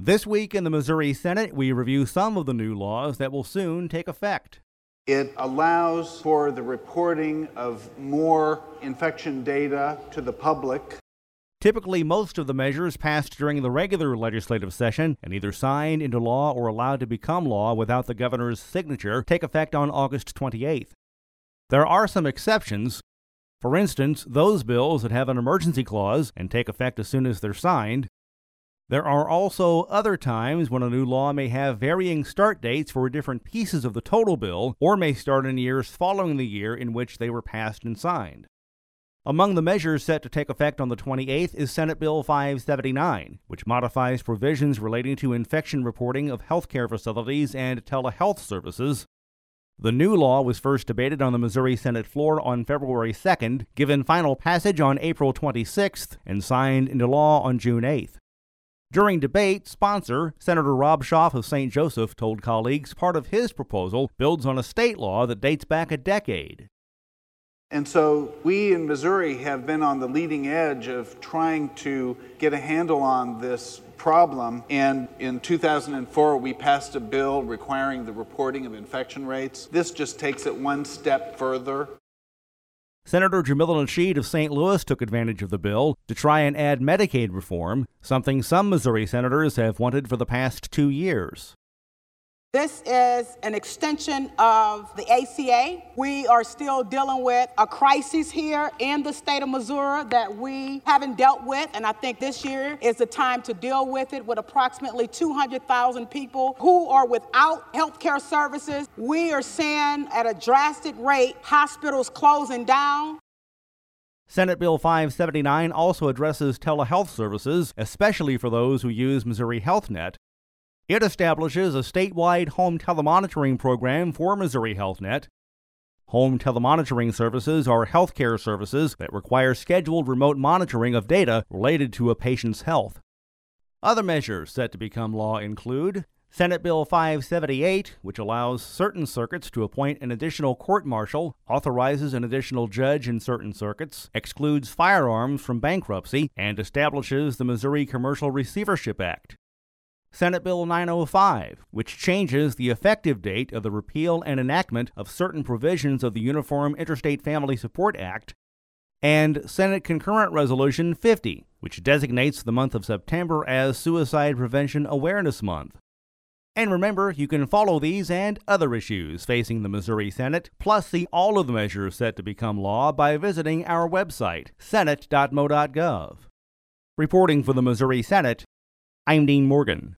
This week in the Missouri Senate, we review some of the new laws that will soon take effect. It allows for the reporting of more infection data to the public. Typically, most of the measures passed during the regular legislative session and either signed into law or allowed to become law without the governor's signature take effect on August 28th. There are some exceptions. For instance, those bills that have an emergency clause and take effect as soon as they're signed. There are also other times when a new law may have varying start dates for different pieces of the total bill or may start in years following the year in which they were passed and signed. Among the measures set to take effect on the 28th is Senate Bill 579, which modifies provisions relating to infection reporting of healthcare facilities and telehealth services. The new law was first debated on the Missouri Senate floor on February 2nd, given final passage on April 26th, and signed into law on June 8th. During debate, sponsor, Senator Rob Schaaf of St. Joseph, told colleagues part of his proposal builds on a state law that dates back a decade. And so we in Missouri have been on the leading edge of trying to get a handle on this problem. And in 2004, we passed a bill requiring the reporting of infection rates. This just takes it one step further. Senator Jamila Nasheed of St. Louis took advantage of the bill to try and add Medicaid reform, something some Missouri senators have wanted for the past 2 years. This is an extension of the ACA. We are still dealing with a crisis here in the state of Missouri that we haven't dealt with, and I think this year is the time to deal with it with approximately 200,000 people who are without health care services. We are seeing at a drastic rate hospitals closing down. Senate Bill 579 also addresses telehealth services, especially for those who use Missouri HealthNet. It establishes a statewide home telemonitoring program for Missouri HealthNet. Home telemonitoring services are healthcare services that require scheduled remote monitoring of data related to a patient's health. Other measures set to become law include Senate Bill 578, which allows certain circuits to appoint an additional court-martial, authorizes an additional judge in certain circuits, excludes firearms from bankruptcy, and establishes the Missouri Commercial Receivership Act. Senate Bill 905, which changes the effective date of the repeal and enactment of certain provisions of the Uniform Interstate Family Support Act, and Senate Concurrent Resolution 50, which designates the month of September as Suicide Prevention Awareness Month. And remember, you can follow these and other issues facing the Missouri Senate, plus see all of the measures set to become law by visiting our website, senate.mo.gov. Reporting for the Missouri Senate, I'm Dean Morgan.